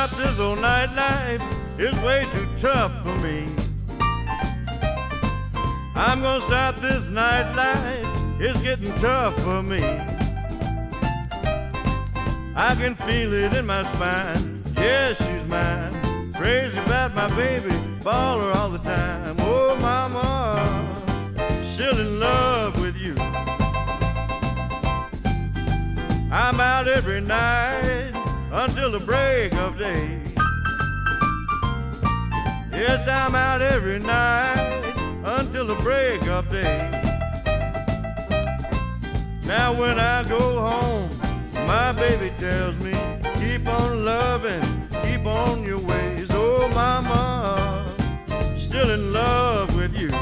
stop this old nightlife. It's way too tough for me. I'm gonna stop this nightlife. It's getting tough for me. I can feel it in my spine. Yes, she's mine. Crazy about my baby, baller all the time. Oh, mama, still in love with you. I'm out every night until the break of day. Yes, I'm out every night until the break of day. Now when I go home, my baby tells me, keep on loving, keep on your ways. Oh, mama, still in love with you.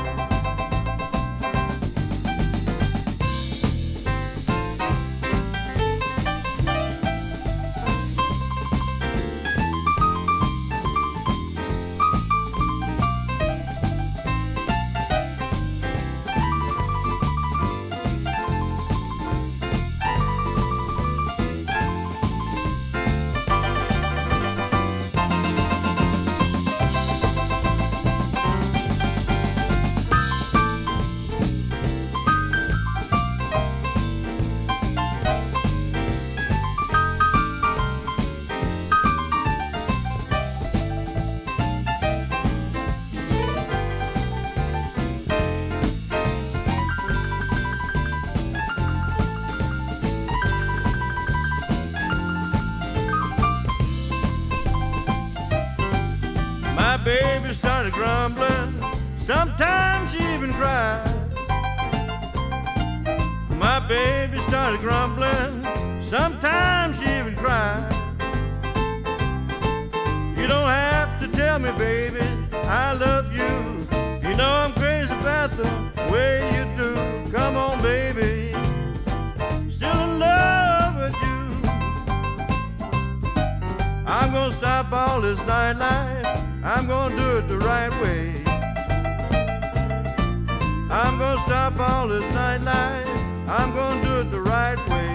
My baby started grumbling, sometimes she even cried. My baby started grumbling, sometimes she even cried. You don't have to tell me, baby, I love you. You know I'm crazy about the way you do. Come on, baby, still in love with you. I'm gonna stop all this nightlife. I'm gonna do it the right way. I'm gonna stop all this nightlife. I'm gonna do it the right way.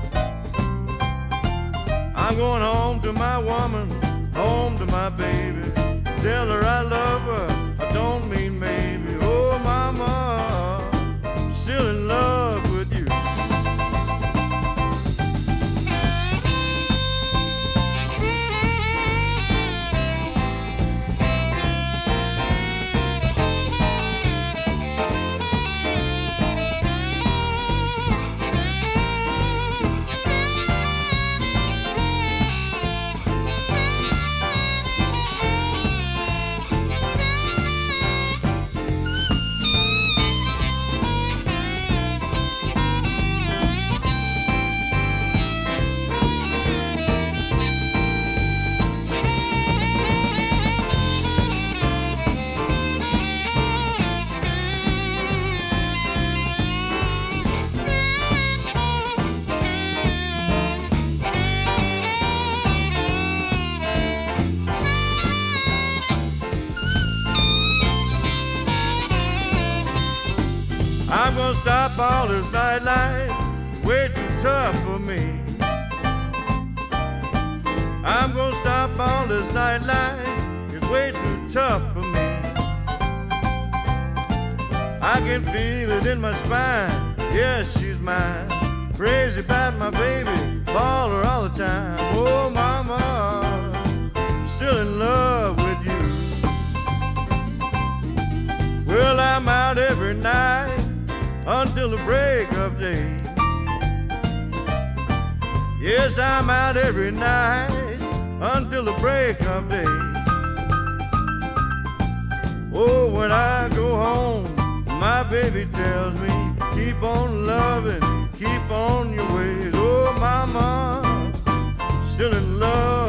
I'm going home to my woman, home to my baby. Tell her I love her, I don't mean maybe. Oh, mama, still in love with you. I'm gonna stop all this nightlife, way too tough for me. I'm gonna stop all this nightlife, it's way too tough for me. I can feel it in my spine, yes, she's mine. Crazy about my baby, baller all the time. Oh, mama, still in love with you. Well, I'm out every night until the break of day. Yes, I'm out every night until the break of day. Oh, when I go home, my baby tells me, keep on loving, keep on your ways. Oh, mama, still in love